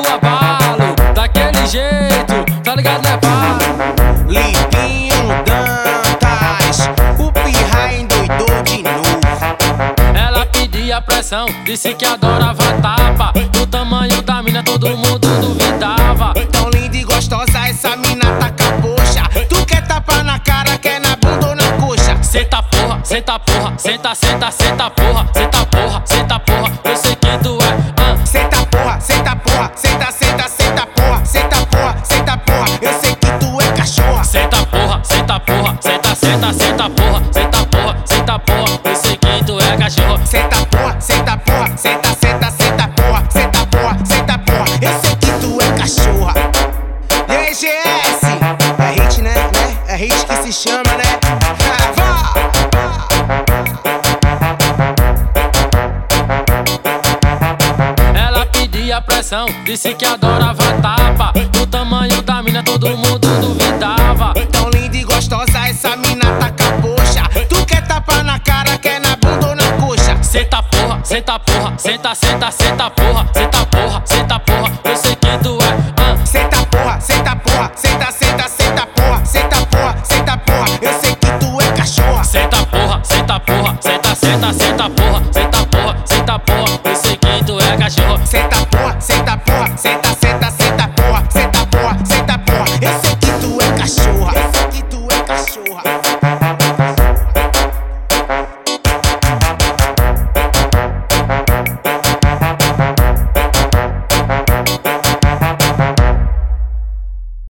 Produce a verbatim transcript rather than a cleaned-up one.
abalo, daquele jeito, tá ligado, né, pá? Livinho Dantas, o pirra endoidou de novo. Ela pedia pressão, disse que adorava tapa. Do tamanho da mina todo mundo duvidava. Tão linda e gostosa essa mina tá capoxa. Tu quer tapa na cara, quer na bunda ou na coxa? Senta porra, senta porra, senta, senta, senta porra, senta porra, senta porra, eu sei que tu é. Uh. Senta porra, senta porra, senta, senta, senta porra, senta porra, senta porra, eu sei que tu é cachorra. Senta porra, senta porra, senta, senta, senta porra, senta porra, senta porra, eu sei que tu é cachorro. Senta porra, senta porra, senta, senta, senta porra, senta porra, senta porra, eu sei que tu é cachorra. E aí, G S? É hit, né? né? É hit que se chama, né? Ah, vá! Ela pedia pressão, disse que adorava tapa. Do tamanho da mina todo mundo duvidava. Tão linda e gostosa essa mina tá capoxa. Tu quer tapa na cara, quer na bunda ou na coxa? Senta porra, senta porra, senta, senta, senta porra, senta porra, senta porra, eu sei que tu é. Uh. Senta porra, senta porra, senta, senta, senta porra, senta porra, senta porra, eu sei que tu é cachorra. Senta porra, senta porra, senta, senta, senta